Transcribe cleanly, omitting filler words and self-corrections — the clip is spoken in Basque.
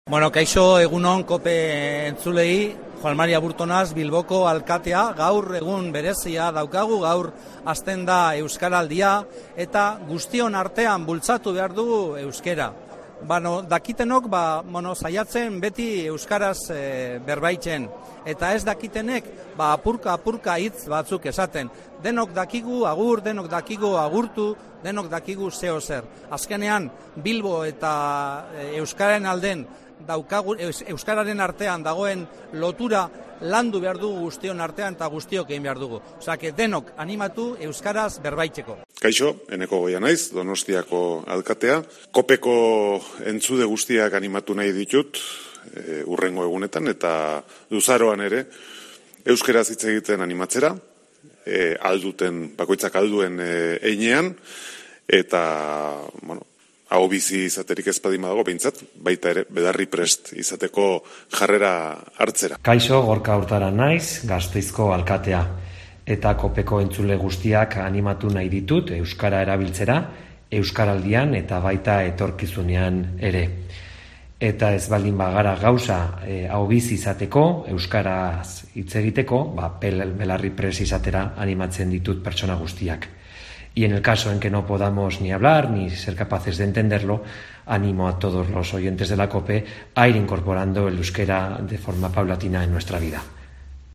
Bueno, kaixo egunon kope entzulei, Juan Mari Aburtonaz Bilboko alkatea, gaur egun berezia daukagu, gaur hasten da Euskaraldia eta guztion artean bultzatu behar dugu euskera. Dakitenok, saiatzen beti euskaraz berbaitzen, eta ez dakitenek, apurka hitz batzuk esaten. Denok dakigu agur, denok dakigu agurtu, denok dakigu zeo zer. Azkenean, Bilbo eta euskararen alden euskararen artean dagoen lotura landu behar dugu guztion artean eta guztiok egin behar dugu. Osake, denok animatu euskaraz berbaitzeko. Kaixo, Eneko Goia naiz, Donostiako alkatea. Kopeko entzude guztiak animatu nahi ditut, hurrengo egunetan, eta luzaroan ere, euskaraz hitz egiten animatzera, bakoitzak alduen einean, eta, hau bizi izaterik ez badima dago, behintzat, baita ere, bedarri prest izateko jarrera hartzera. Kaixo, Gorka Hurtara naiz, Gasteizko alkatea. Eta kopeko entzule guztiak animatu nahi ditut euskara erabiltzera, euskaraldian eta baita etorkizunean ere. Eta ez baldin bagara gauza hau bizi izateko, euskaraz hitz egiteko, belarri prest izatera animatzen ditut pertsona guztiak. Y en el caso en que no podamos ni hablar ni ser capaces de entenderlo, animo a todos los oyentes de la COPE a ir incorporando el euskera de forma paulatina en nuestra vida.